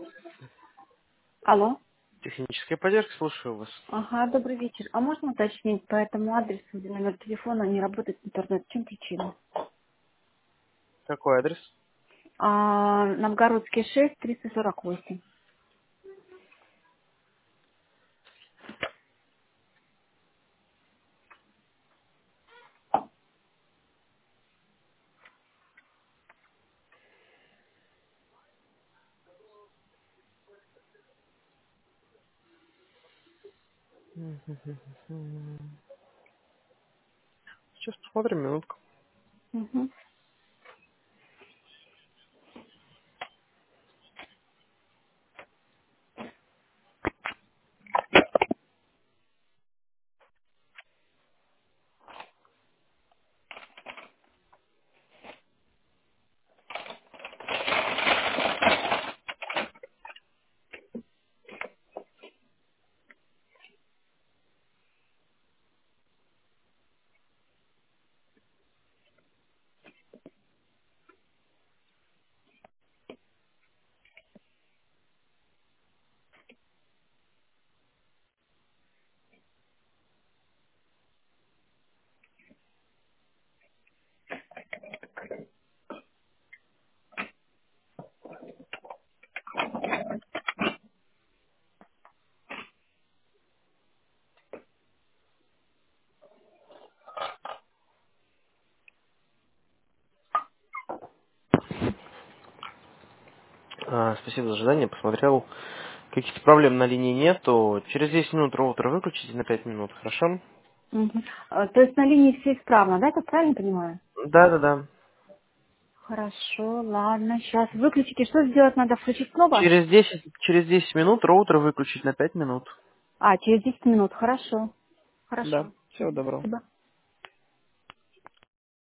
Алло. Техническая поддержка, слушаю вас. Ага, добрый вечер. А можно уточнить по этому адресу, где номер телефона не работает интернет? В чем причина? Какой адрес? Новгородский 6, 348. Сейчас посмотрим минутку. Угу. Спасибо за ожидание. Посмотрел. Каких-то проблем на линии нету. Через 10 минут роутер выключите на 5 минут, хорошо? Угу. То есть на линии все исправно, да? Я правильно понимаю? Да. Хорошо, ладно. Сейчас выключите. Что сделать надо? Включить снова? Через десять минут роутер выключить на 5 минут. Через 10 минут. Хорошо. Да. Хорошо. Всего Мгм. доброго. Спасибо.